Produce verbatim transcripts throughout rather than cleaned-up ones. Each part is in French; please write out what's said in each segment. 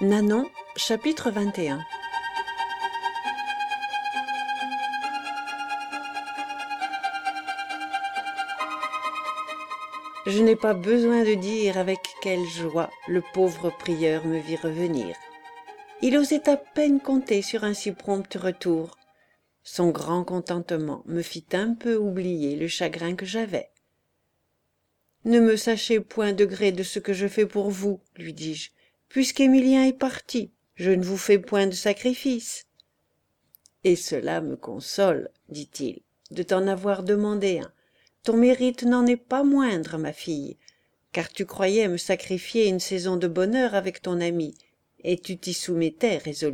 Nanon, chapitre vingt et un. Je n'ai pas besoin de dire avec quelle joie le pauvre prieur me vit revenir. Il osait à peine compter sur un si prompt retour. Son grand contentement me fit un peu oublier le chagrin que j'avais. « Ne me sachez point de gré de ce que je fais pour vous, lui dis-je, puisqu'Émilien est parti, je ne vous fais point de sacrifice. »« Et cela me console, dit-il, de t'en avoir demandé un. Ton mérite n'en est pas moindre, ma fille, car tu croyais me sacrifier une saison de bonheur avec ton ami, et tu t'y soumettais résolument. »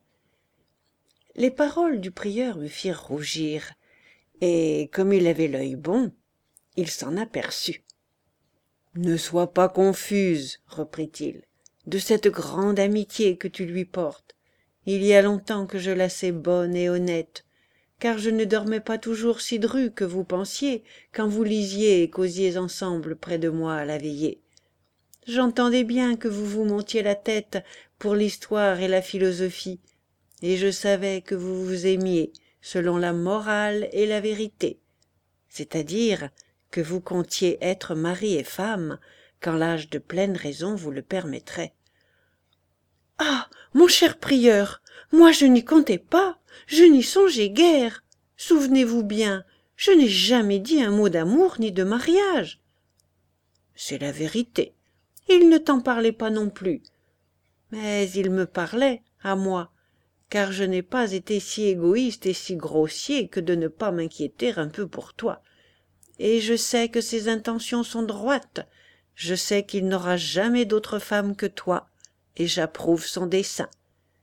Les paroles du prieur me firent rougir, et comme il avait l'œil bon, il s'en aperçut. « Ne sois pas confuse, reprit-il, de cette grande amitié que tu lui portes. Il y a longtemps que je la sais bonne et honnête, car je ne dormais pas toujours si dru que vous pensiez quand vous lisiez et causiez ensemble près de moi à la veillée. J'entendais bien que vous vous montiez la tête pour l'histoire et la philosophie, et je savais que vous vous aimiez selon la morale et la vérité, c'est-à-dire que vous comptiez être mari et femme quand l'âge de pleine raison vous le permettrait. »« Ah, mon cher prieur, moi je n'y comptais pas, je n'y songeais guère. Souvenez-vous bien, je n'ai jamais dit un mot d'amour ni de mariage. »« C'est la vérité, il ne t'en parlait pas non plus. Mais il me parlait, à moi, car je n'ai pas été si égoïste et si grossier que de ne pas m'inquiéter un peu pour toi. Et je sais que ses intentions sont droites, je sais qu'il n'aura jamais d'autre femme que toi, et j'approuve son dessein. »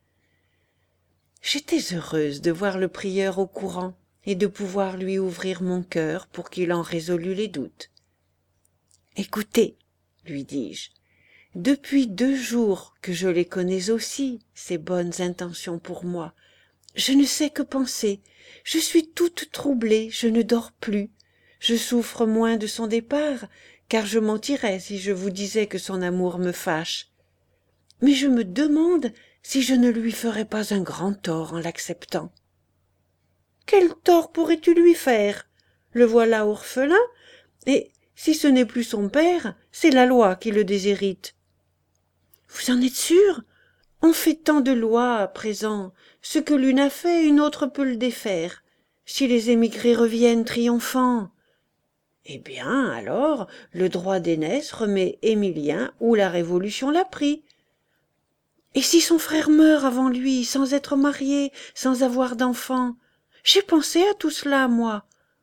J'étais heureuse de voir le prieur au courant et de pouvoir lui ouvrir mon cœur pour qu'il en résolût les doutes. « Écoutez, lui dis-je, depuis deux jours que je les connais aussi, ces bonnes intentions pour moi, je ne sais que penser, je suis toute troublée, je ne dors plus. Je souffre moins de son départ, car je mentirais si je vous disais que son amour me fâche. Mais je me demande si je ne lui ferais pas un grand tort en l'acceptant. »« Quel tort pourrais-tu lui faire? Le voilà orphelin, et si ce n'est plus son père, c'est la loi qui le déshérite. »« Vous en êtes sûr? On fait tant de lois à présent. Ce que l'une a fait, une autre peut le défaire. Si les émigrés reviennent triomphants. » Eh bien, alors, le droit d'aînesse remet Émilien où la Révolution l'a pris. Et si son frère meurt avant lui, sans être marié, sans avoir d'enfant? J'ai pensé à tout cela, moi.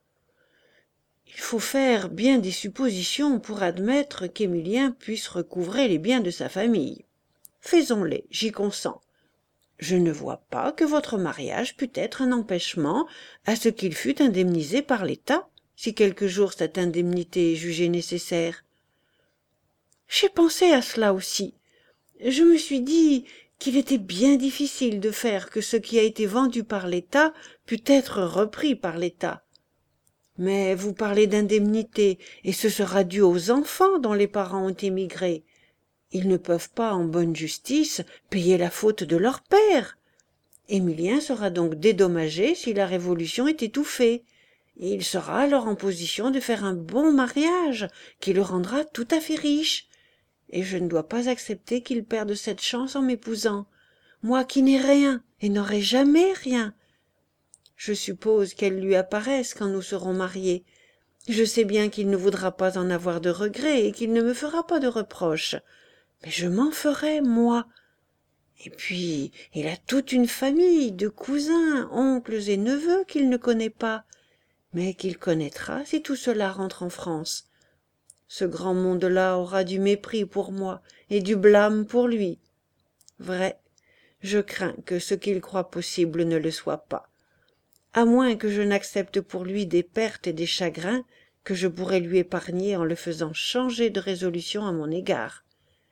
Il faut faire bien des suppositions pour admettre qu'Émilien puisse recouvrer les biens de sa famille. Faisons-les, j'y consens. Je ne vois pas que votre mariage pût être un empêchement à ce qu'il fût indemnisé par l'État, si quelque jour cette indemnité est jugée nécessaire. J'ai pensé à cela aussi. Je me suis dit qu'il était bien difficile de faire que ce qui a été vendu par l'État pût être repris par l'État. Mais vous parlez d'indemnité, et ce sera dû aux enfants dont les parents ont émigré. Ils ne peuvent pas, en bonne justice, payer la faute de leur père. Émilien sera donc dédommagé si la Révolution est étouffée. Il sera alors en position de faire un bon mariage qui le rendra tout à fait riche. Et je ne dois pas accepter qu'il perde cette chance en m'épousant, moi qui n'ai rien et n'aurai jamais rien. Je suppose qu'elle lui apparaisse quand nous serons mariés. Je sais bien qu'il ne voudra pas en avoir de regrets et qu'il ne me fera pas de reproches. Mais je m'en ferai, moi. Et puis, il a toute une famille de cousins, oncles et neveux qu'il ne connaît pas, mais qu'il connaîtra si tout cela rentre en France. Ce grand monde-là aura du mépris pour moi et du blâme pour lui. Vrai, je crains que ce qu'il croit possible ne le soit pas, à moins que je n'accepte pour lui des pertes et des chagrins que je pourrais lui épargner en le faisant changer de résolution à mon égard. »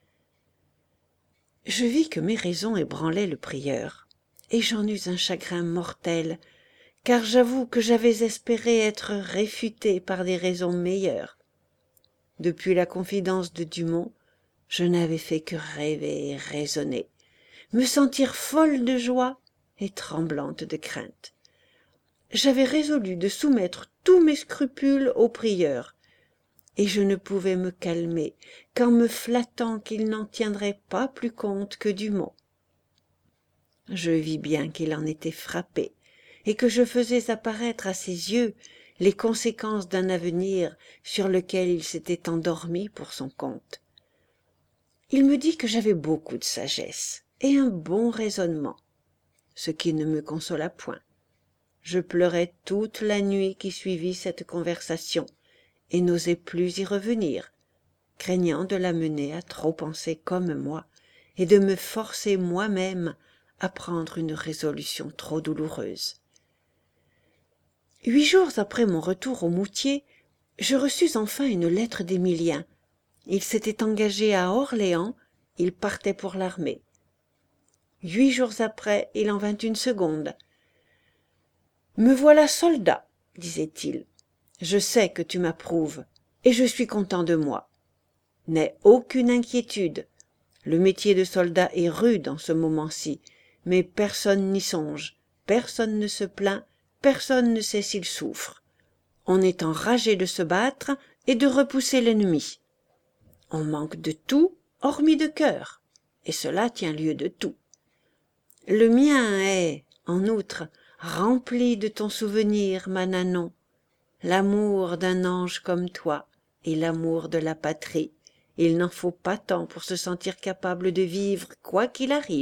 Je vis que mes raisons ébranlaient le prieur, et j'en eus un chagrin mortel, car j'avoue que j'avais espéré être réfuté par des raisons meilleures. Depuis la confidence de Dumont, je n'avais fait que rêver et raisonner, me sentir folle de joie et tremblante de crainte. J'avais résolu de soumettre tous mes scrupules au prieur, et je ne pouvais me calmer qu'en me flattant qu'il n'en tiendrait pas plus compte que du mot. Je vis bien qu'il en était frappé, et que je faisais apparaître à ses yeux les conséquences d'un avenir sur lequel il s'était endormi pour son compte. Il me dit que j'avais beaucoup de sagesse et un bon raisonnement, ce qui ne me consola point. Je pleurai toute la nuit qui suivit cette conversation, et n'osais plus y revenir, craignant de l'amener à trop penser comme moi, et de me forcer moi-même à prendre une résolution trop douloureuse. Huit jours après mon retour au Moutier, je reçus enfin une lettre d'Émilien. Il s'était engagé à Orléans, il partait pour l'armée. Huit jours après, il en vint une seconde. « Me voilà soldat, disait-il. Je sais que tu m'approuves, et je suis content de moi. N'aie aucune inquiétude. Le métier de soldat est rude en ce moment-ci, mais personne n'y songe, personne ne se plaint, personne ne sait s'il souffre. On est enragé de se battre et de repousser l'ennemi. On manque de tout, hormis de cœur, et cela tient lieu de tout. Le mien est, en outre, rempli de ton souvenir, ma Nanon, l'amour d'un ange comme toi et l'amour de la patrie. Il n'en faut pas tant pour se sentir capable de vivre quoi qu'il arrive. »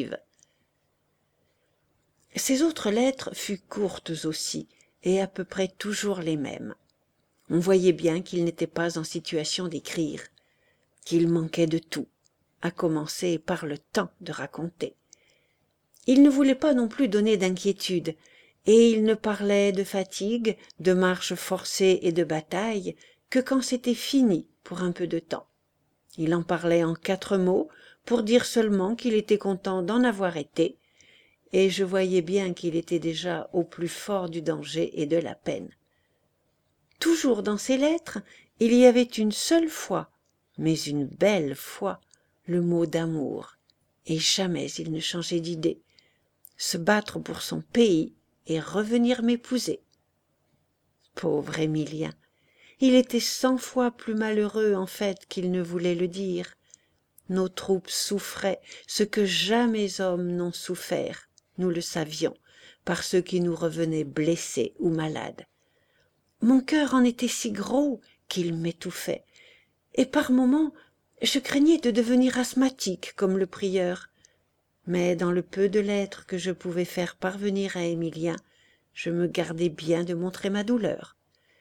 Ces autres lettres furent courtes aussi, et à peu près toujours les mêmes. On voyait bien qu'il n'était pas en situation d'écrire, qu'il manquait de tout, à commencer par le temps de raconter. Il ne voulait pas non plus donner d'inquiétude, et il ne parlait de fatigue, de marches forcées et de bataille que quand c'était fini pour un peu de temps. Il en parlait en quatre mots pour dire seulement qu'il était content d'en avoir été, et je voyais bien qu'il était déjà au plus fort du danger et de la peine. Toujours dans ses lettres, il y avait une seule fois, mais une belle fois, le mot d'amour, et jamais il ne changeait d'idée. Se battre pour son pays et revenir m'épouser. Pauvre Émilien, il était cent fois plus malheureux en fait qu'il ne voulait le dire. Nos troupes souffraient ce que jamais hommes n'ont souffert, nous le savions, par ceux qui nous revenaient blessés ou malades. Mon cœur en était si gros qu'il m'étouffait, et par moments je craignais de devenir asthmatique comme le prieur. Mais dans le peu de lettres que je pouvais faire parvenir à Émilien, je me gardais bien de montrer ma douleur.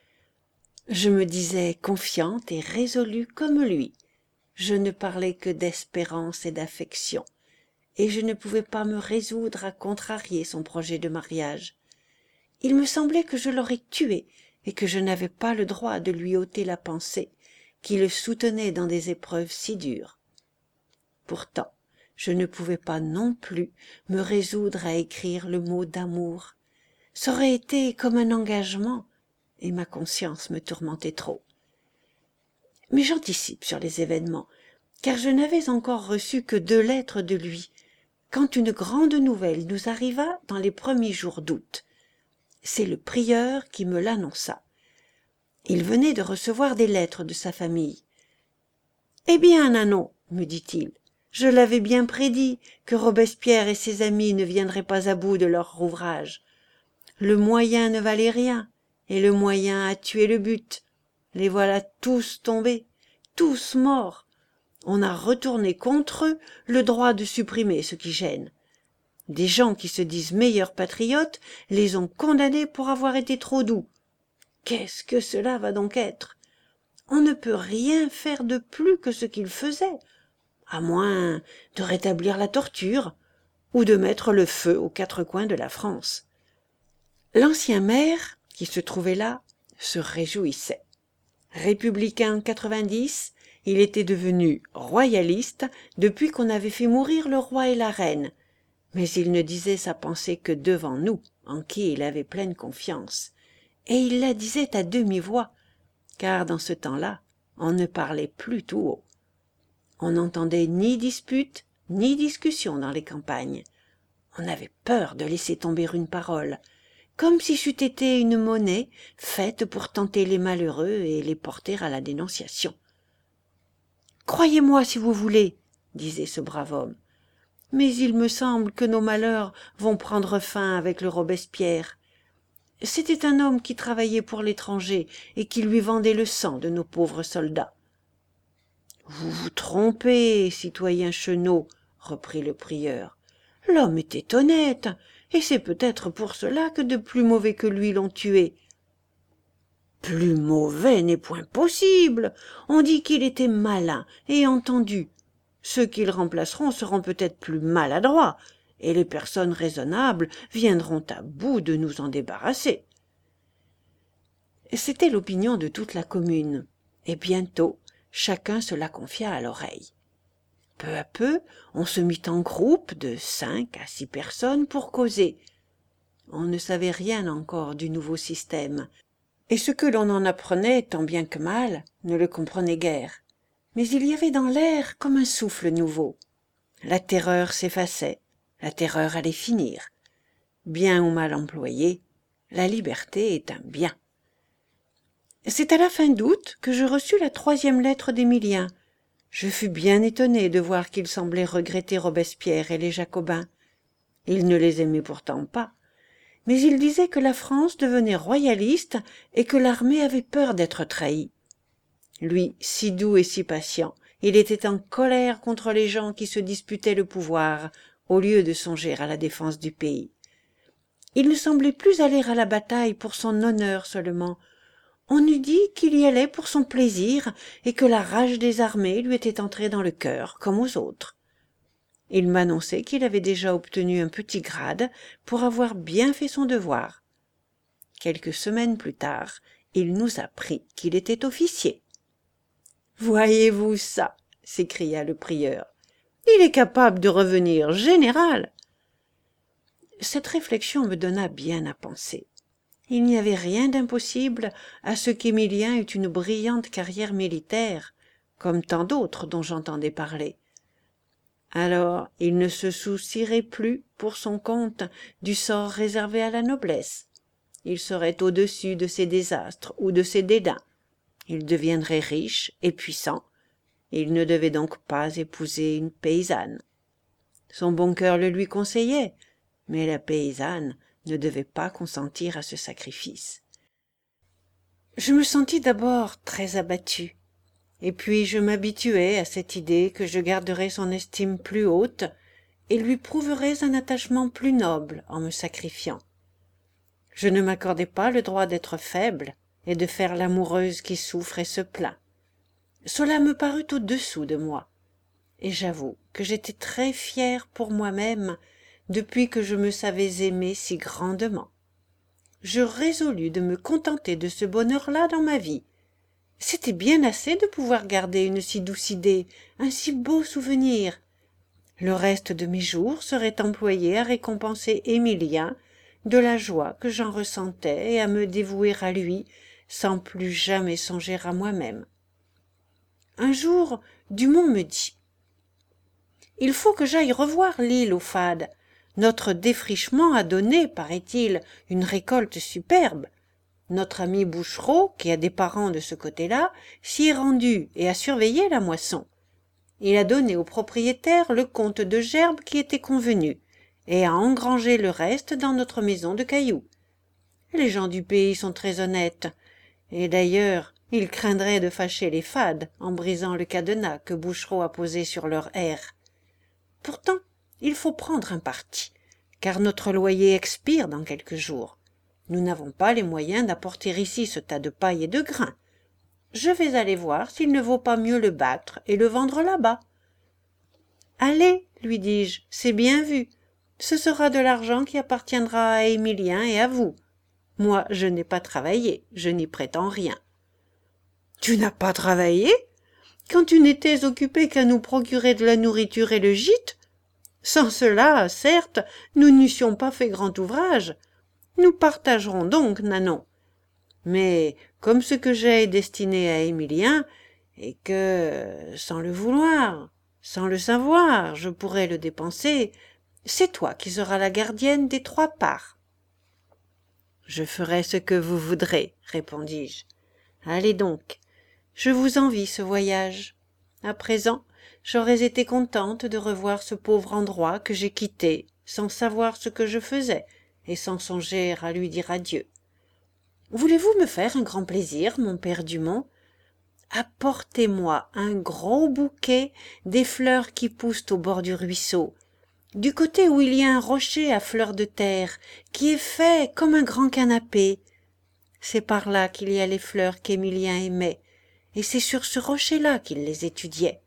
Je me disais confiante et résolue comme lui. Je ne parlais que d'espérance et d'affection, et je ne pouvais pas me résoudre à contrarier son projet de mariage. Il me semblait que je l'aurais tué, et que je n'avais pas le droit de lui ôter la pensée, qui le soutenait dans des épreuves si dures. Pourtant, je ne pouvais pas non plus me résoudre à écrire le mot d'amour. Ça aurait été comme un engagement, et ma conscience me tourmentait trop. Mais j'anticipe sur les événements, car je n'avais encore reçu que deux lettres de lui, quand une grande nouvelle nous arriva dans les premiers jours d'août. C'est le prieur qui me l'annonça. Il venait de recevoir des lettres de sa famille. « Eh bien, Nanon, me dit-il, je l'avais bien prédit que Robespierre et ses amis ne viendraient pas à bout de leur ouvrage. Le moyen ne valait rien, et le moyen a tué le but. Les voilà tous tombés, tous morts. On a retourné contre eux le droit de supprimer ce qui gêne. Des gens qui se disent meilleurs patriotes les ont condamnés pour avoir été trop doux. Qu'est-ce que cela va donc être? On ne peut rien faire de plus que ce qu'ils faisaient, à moins de rétablir la torture ou de mettre le feu aux quatre coins de la France. » L'ancien maire, qui se trouvait là, se réjouissait. Républicain en quatre-vingt-dix, il était devenu royaliste depuis qu'on avait fait mourir le roi et la reine, mais il ne disait sa pensée que devant nous, en qui il avait pleine confiance, et il la disait à demi-voix, car dans ce temps-là, on ne parlait plus tout haut. On n'entendait ni dispute, ni discussion dans les campagnes. On avait peur de laisser tomber une parole, comme si c'eût été une monnaie faite pour tenter les malheureux et les porter à la dénonciation. « Croyez-moi si vous voulez, » disait ce brave homme, « mais il me semble que nos malheurs vont prendre fin avec le Robespierre. C'était un homme qui travaillait pour l'étranger et qui lui vendait le sang de nos pauvres soldats. »« Vous vous trompez, citoyen Chenot, » reprit le prieur. « L'homme était honnête, et c'est peut-être pour cela que de plus mauvais que lui l'ont tué. »« Plus mauvais n'est point possible. On dit qu'il était malin et entendu. Ceux qui le remplaceront seront peut-être plus maladroits, et les personnes raisonnables viendront à bout de nous en débarrasser. » C'était l'opinion de toute la commune, et bientôt chacun se la confia à l'oreille. Peu à peu, on se mit en groupe de cinq à six personnes pour causer. On ne savait rien encore du nouveau système, et ce que l'on en apprenait, tant bien que mal, ne le comprenait guère. Mais il y avait dans l'air comme un souffle nouveau. La terreur s'effaçait, la terreur allait finir. Bien ou mal employée, la liberté est un bien. C'est à la fin d'août que je reçus la troisième lettre d'Émilien. Je fus bien étonné de voir qu'il semblait regretter Robespierre et les Jacobins. Il ne les aimait pourtant pas, mais il disait que la France devenait royaliste et que l'armée avait peur d'être trahie. Lui, si doux et si patient, il était en colère contre les gens qui se disputaient le pouvoir, au lieu de songer à la défense du pays. Il ne semblait plus aller à la bataille pour son honneur seulement. On eût dit qu'il y allait pour son plaisir et que la rage des armées lui était entrée dans le cœur, comme aux autres. Il m'annonçait qu'il avait déjà obtenu un petit grade pour avoir bien fait son devoir. Quelques semaines plus tard, il nous apprit qu'il était officier. « Voyez-vous ça » s'écria le prieur. « Il est capable de revenir général. » Cette réflexion me donna bien à penser. Il n'y avait rien d'impossible à ce qu'Émilien eût une brillante carrière militaire, comme tant d'autres dont j'entendais parler. Alors il ne se soucierait plus pour son compte du sort réservé à la noblesse. Il serait au-dessus de ses désastres ou de ses dédains. Il deviendrait riche et puissant. Il ne devait donc pas épouser une paysanne. Son bon cœur le lui conseillait, mais la paysanne ne devait pas consentir à ce sacrifice. Je me sentis d'abord très abattu, et puis je m'habituai à cette idée que je garderais son estime plus haute et lui prouverais un attachement plus noble en me sacrifiant. Je ne m'accordais pas le droit d'être faible et de faire l'amoureuse qui souffre et se plaint. Cela me parut au-dessous de moi, et j'avoue que j'étais très fier pour moi-même depuis que je me savais aimer si grandement. Je résolus de me contenter de ce bonheur-là dans ma vie. C'était bien assez de pouvoir garder une si douce idée, un si beau souvenir. Le reste de mes jours serait employé à récompenser Émilien de la joie que j'en ressentais et à me dévouer à lui sans plus jamais songer à moi-même. Un jour, Dumont me dit « Il faut que j'aille revoir l'île aux Fades. Notre défrichement a donné, paraît-il, une récolte superbe. Notre ami Bouchereau, qui a des parents de ce côté-là, s'y est rendu et a surveillé la moisson. Il a donné au propriétaire le compte de gerbe qui était convenu, et a engrangé le reste dans notre maison de cailloux. Les gens du pays sont très honnêtes, et d'ailleurs, ils craindraient de fâcher les Fades en brisant le cadenas que Bouchereau a posé sur leur aire. Pourtant, il faut prendre un parti, car notre loyer expire dans quelques jours. Nous n'avons pas les moyens d'apporter ici ce tas de paille et de grains. Je vais aller voir s'il ne vaut pas mieux le battre et le vendre là-bas. »« Allez, lui dis-je, c'est bien vu. Ce sera de l'argent qui appartiendra à Émilien et à vous. Moi, je n'ai pas travaillé, je n'y prétends rien. »« Tu n'as pas travaillé ? Quand tu n'étais occupé qu'à nous procurer de la nourriture et le gîte ? Sans cela, certes, nous n'eussions pas fait grand ouvrage. Nous partagerons donc, Nanon. Mais comme ce que j'ai est destiné à Émilien, et que, sans le vouloir, sans le savoir, je pourrais le dépenser, c'est toi qui seras la gardienne des trois parts. Je ferai ce que vous voudrez, répondis-je. Allez donc, je vous envie ce voyage. À présent, j'aurais été contente de revoir ce pauvre endroit que j'ai quitté, sans savoir ce que je faisais, et sans songer à lui dire adieu. Voulez-vous me faire un grand plaisir, mon père Dumont? Apportez-moi un gros bouquet des fleurs qui poussent au bord du ruisseau, du côté où il y a un rocher à fleur de terre, qui est fait comme un grand canapé. C'est par là qu'il y a les fleurs qu'Émilien aimait, et c'est sur ce rocher-là qu'il les étudiait.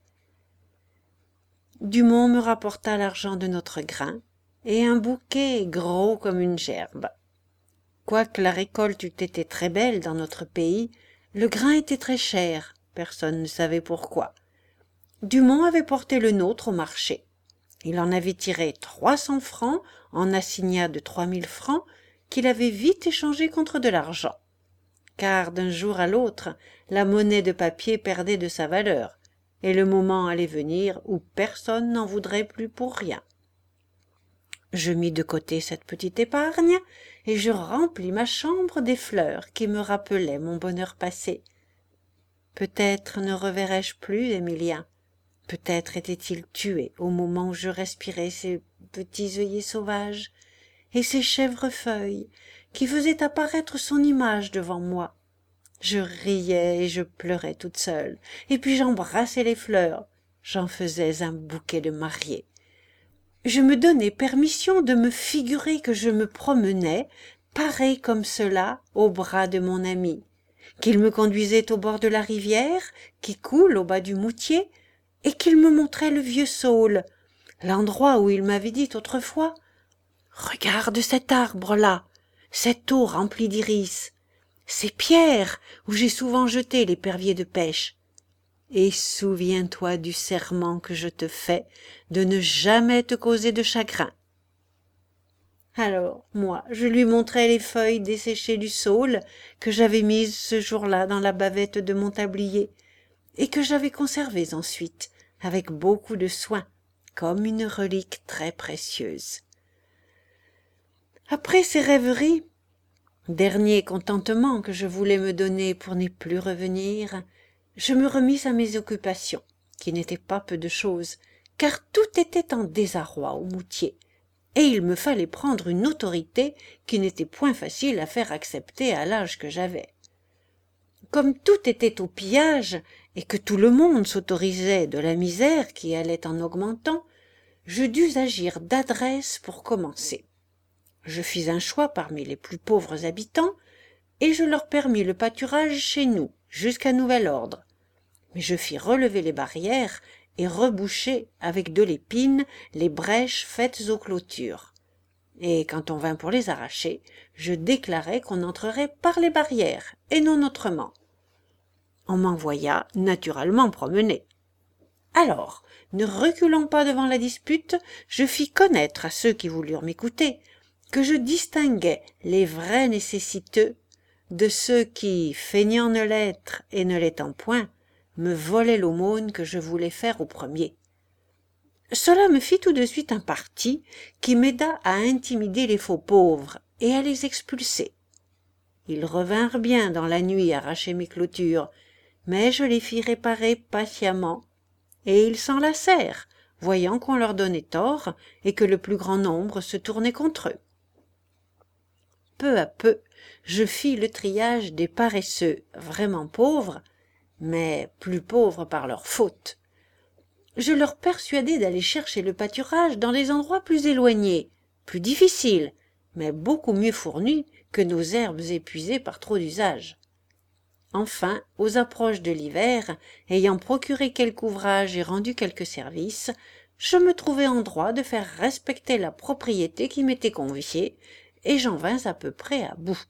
Dumont me rapporta l'argent de notre grain, et un bouquet gros comme une gerbe. Quoique la récolte eût été très belle dans notre pays, le grain était très cher, personne ne savait pourquoi. Dumont avait porté le nôtre au marché. Il en avait tiré trois cents francs en assignats de trois mille francs qu'il avait vite échangés contre de l'argent. Car d'un jour à l'autre, la monnaie de papier perdait de sa valeur, et le moment allait venir où personne n'en voudrait plus pour rien. Je mis de côté cette petite épargne, et je remplis ma chambre des fleurs qui me rappelaient mon bonheur passé. Peut-être ne reverrai-je plus Émilien. Peut-être était-il tué au moment où je respirais ces petits œillets sauvages et ces chèvrefeuilles qui faisaient apparaître son image devant moi. Je riais et je pleurais toute seule, et puis j'embrassais les fleurs. J'en faisais un bouquet de mariée. Je me donnais permission de me figurer que je me promenais, pareil comme cela, au bras de mon ami, qu'il me conduisait au bord de la rivière qui coule au bas du Moutier, et qu'il me montrait le vieux saule, l'endroit où il m'avait dit autrefois « Regarde cet arbre-là, cette eau remplie d'iris, ces pierres où j'ai souvent jeté l'épervier de pêche, et souviens-toi du serment que je te fais de ne jamais te causer de chagrin. » Alors, moi, je lui montrai les feuilles desséchées du saule que j'avais mises ce jour-là dans la bavette de mon tablier, et que j'avais conservées ensuite, avec beaucoup de soin, comme une relique très précieuse. Après ces rêveries, dernier contentement que je voulais me donner pour n'y plus revenir, je me remis à mes occupations, qui n'étaient pas peu de choses, car tout était en désarroi au Moutier, et il me fallait prendre une autorité qui n'était point facile à faire accepter à l'âge que j'avais. Comme tout était au pillage, et que tout le monde s'autorisait de la misère qui allait en augmentant, je dus agir d'adresse pour commencer. Je fis un choix parmi les plus pauvres habitants, et je leur permis le pâturage chez nous, jusqu'à nouvel ordre. Mais je fis relever les barrières et reboucher avec de l'épine les brèches faites aux clôtures. Et quand on vint pour les arracher, je déclarai qu'on entrerait par les barrières, et non autrement. On m'envoya naturellement promener. Alors, ne reculant pas devant la dispute, je fis connaître à ceux qui voulurent m'écouter que je distinguais les vrais nécessiteux de ceux qui, feignant ne l'être et ne l'étant point, me volaient l'aumône que je voulais faire au premier. Cela me fit tout de suite un parti qui m'aida à intimider les faux pauvres et à les expulser. Ils revinrent bien dans la nuit arracher mes clôtures, mais je les fis réparer patiemment, et ils s'en lassèrent, voyant qu'on leur donnait tort et que le plus grand nombre se tournait contre eux. Peu à peu, je fis le triage des paresseux vraiment pauvres, mais plus pauvres par leur faute. Je leur persuadai d'aller chercher le pâturage dans les endroits plus éloignés, plus difficiles, mais beaucoup mieux fournis que nos herbes épuisées par trop d'usage. Enfin, aux approches de l'hiver, ayant procuré quelque ouvrage et rendu quelques services, je me trouvai en droit de faire respecter la propriété qui m'était confiée, et j'en vins à peu près à bout.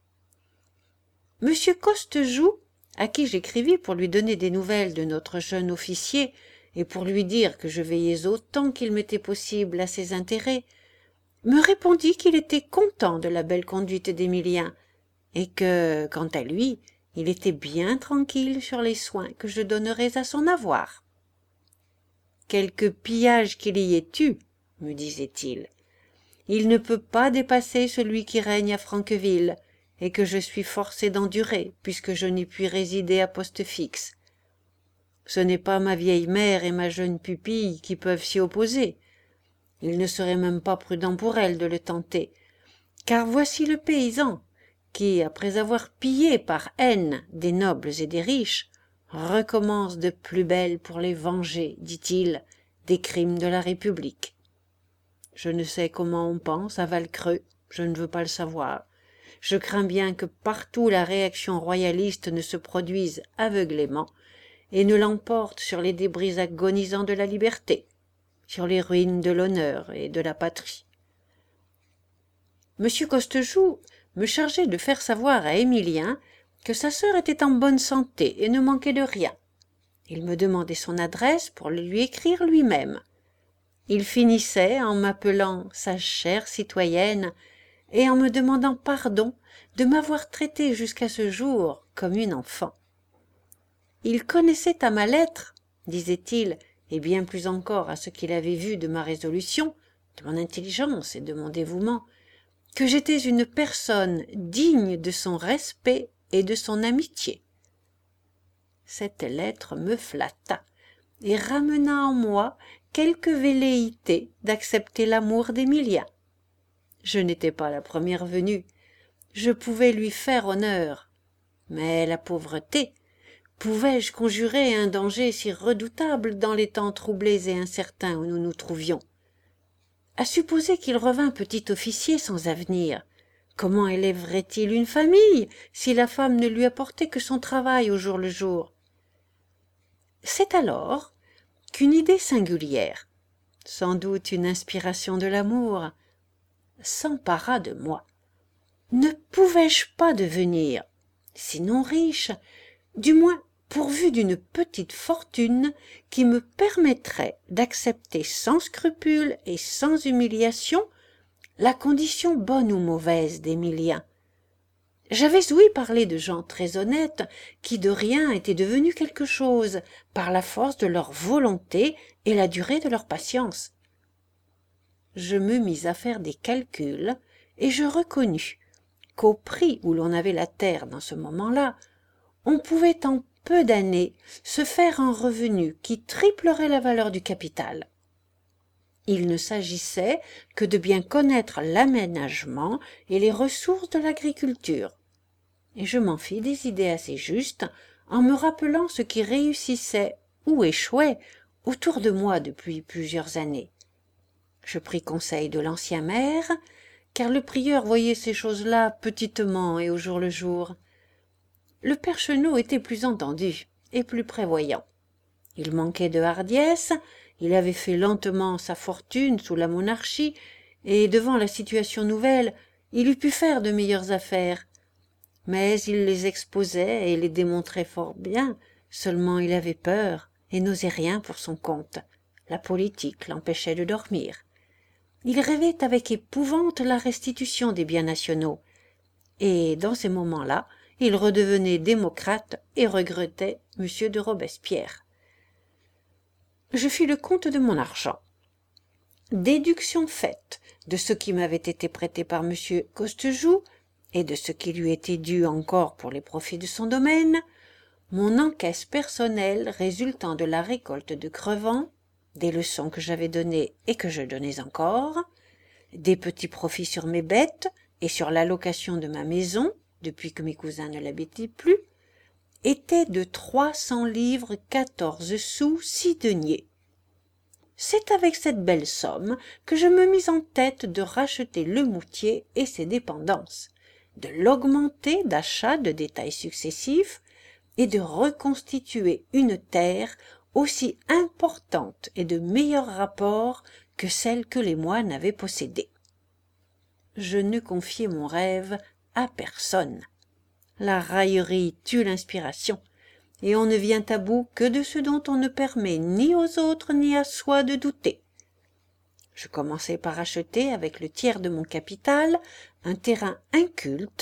Monsieur Costejoux, à qui j'écrivis pour lui donner des nouvelles de notre jeune officier, et pour lui dire que je veillais autant qu'il m'était possible à ses intérêts, me répondit qu'il était content de la belle conduite d'Émilien, et que, quant à lui, il était bien tranquille sur les soins que je donnerais à son avoir. Quelque pillage qu'il y ait eu, me disait-il, il ne peut pas dépasser celui qui règne à Franqueville, et que je suis forcé d'endurer, puisque je n'y puis résider à poste fixe. Ce n'est pas ma vieille mère et ma jeune pupille qui peuvent s'y opposer. Il ne serait même pas prudent pour elles de le tenter, car voici le paysan qui, après avoir pillé par haine des nobles et des riches, recommence de plus belle pour les venger, dit-il, des crimes de la République. Je ne sais comment on pense à Valcreux, je ne veux pas le savoir. Je crains bien que partout la réaction royaliste ne se produise aveuglément et ne l'emporte sur les débris agonisants de la liberté, sur les ruines de l'honneur et de la patrie. Monsieur Costejoux me chargeait de faire savoir à Émilien que sa sœur était en bonne santé et ne manquait de rien. Il me demandait son adresse pour le lui écrire lui-même. Il finissait en m'appelant sa chère citoyenne et en me demandant pardon de m'avoir traité jusqu'à ce jour comme une enfant. Il connaissait à ma lettre, disait-il, et bien plus encore à ce qu'il avait vu de ma résolution, de mon intelligence et de mon dévouement, que j'étais une personne digne de son respect et de son amitié. Cette lettre me flatta et ramena en moi quelque velléité d'accepter l'amour d'Émilien. Je n'étais pas la première venue, je pouvais lui faire honneur, mais la pauvreté, pouvais-je conjurer un danger si redoutable dans les temps troublés et incertains où nous nous trouvions? À supposer qu'il revînt petit officier sans avenir, comment élèverait-il une famille si la femme ne lui apportait que son travail au jour le jour? C'est alors qu'une idée singulière, sans doute une inspiration de l'amour, s'empara de moi. Ne pouvais-je pas devenir, sinon riche, du moins pourvu d'une petite fortune qui me permettrait d'accepter sans scrupule et sans humiliation la condition bonne ou mauvaise d'Émilien? J'avais ouï parler de gens très honnêtes qui de rien étaient devenus quelque chose par la force de leur volonté et la durée de leur patience. Je me mis à faire des calculs et je reconnus qu'au prix où l'on avait la terre dans ce moment-là, on pouvait en peu d'années se faire un revenu qui triplerait la valeur du capital. Il ne s'agissait que de bien connaître l'aménagement et les ressources de l'agriculture. Et je m'en fis des idées assez justes en me rappelant ce qui réussissait ou échouait autour de moi depuis plusieurs années. Je pris conseil de l'ancien maire, car le prieur voyait ces choses-là petitement et au jour le jour. Le père Chenot était plus entendu et plus prévoyant. Il manquait de hardiesse, il avait fait lentement sa fortune sous la monarchie, et devant la situation nouvelle, il eût pu faire de meilleures affaires. Mais il les exposait et les démontrait fort bien, seulement il avait peur et n'osait rien pour son compte. La politique l'empêchait de dormir. Il rêvait avec épouvante la restitution des biens nationaux, et dans ces moments-là, il redevenait démocrate et regrettait M. de Robespierre. Je fis le compte de mon argent. Déduction faite de ce qui m'avait été prêté par M. Costejoux et de ce qui lui était dû encore pour les profits de son domaine, mon encaisse personnelle résultant de la récolte de Crevant, des leçons que j'avais données et que je donnais encore, des petits profits sur mes bêtes et sur l'allocation de ma maison, depuis que mes cousins ne l'habitaient plus, était de trois cents livres quatorze sous six deniers. C'est avec cette belle somme que je me mis en tête de racheter le moutier et ses dépendances, de l'augmenter d'achats de détails successifs et de reconstituer une terre aussi importante et de meilleur rapport que celle que les moines avaient possédée. Je ne confiai mon rêve à personne. La raillerie tue l'inspiration, et on ne vient à bout que de ce dont on ne permet ni aux autres ni à soi de douter. Je commençai par acheter avec le tiers de mon capital un terrain inculte,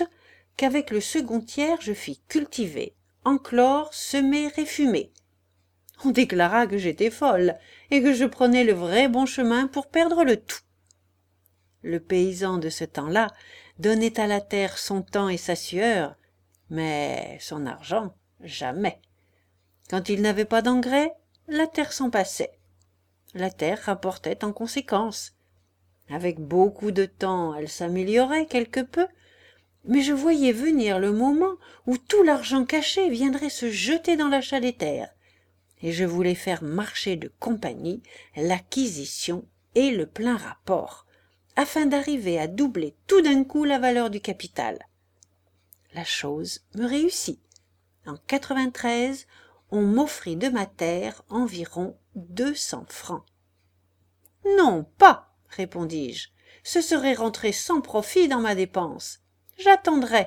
qu'avec le second tiers je fis cultiver, enclore, semer et fumer. On déclara que j'étais folle et que je prenais le vrai bon chemin pour perdre le tout. Le paysan de ce temps-là donnait à la terre son temps et sa sueur, mais son argent, jamais. Quand il n'avait pas d'engrais, la terre s'en passait. La terre rapportait en conséquence. Avec beaucoup de temps, elle s'améliorait quelque peu, mais je voyais venir le moment où tout l'argent caché viendrait se jeter dans l'achat des terres, et je voulais faire marcher de compagnie l'acquisition et le plein rapport, afin d'arriver à doubler tout d'un coup la valeur du capital. La chose me réussit. En quatre-vingt-treize, on m'offrit de ma terre environ deux cents francs. « Non, pas, répondis-je, ce serait rentrer sans profit dans ma dépense. J'attendrai. »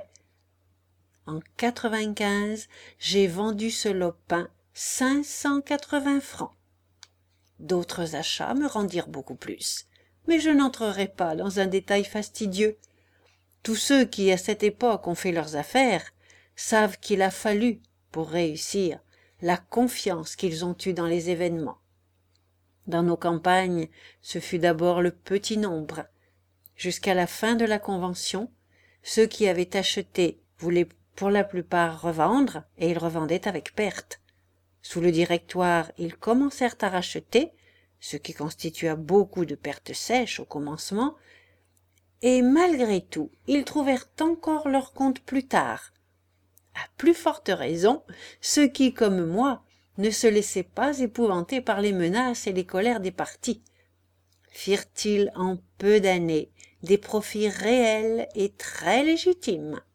En quatre-vingt-quinze, j'ai vendu ce lopin cinq cent quatre-vingts francs. D'autres achats me rendirent beaucoup plus, mais je n'entrerai pas dans un détail fastidieux. Tous ceux qui, à cette époque, ont fait leurs affaires, savent qu'il a fallu, pour réussir, la confiance qu'ils ont eue dans les événements. Dans nos campagnes, ce fut d'abord le petit nombre. Jusqu'à la fin de la Convention, ceux qui avaient acheté voulaient pour la plupart revendre, et ils revendaient avec perte. Sous le Directoire, ils commencèrent à racheter, ce qui constitua beaucoup de pertes sèches au commencement, et malgré tout, ils trouvèrent encore leur compte plus tard. À plus forte raison, ceux qui, comme moi, ne se laissaient pas épouvanter par les menaces et les colères des partis, firent-ils en peu d'années des profits réels et très légitimes.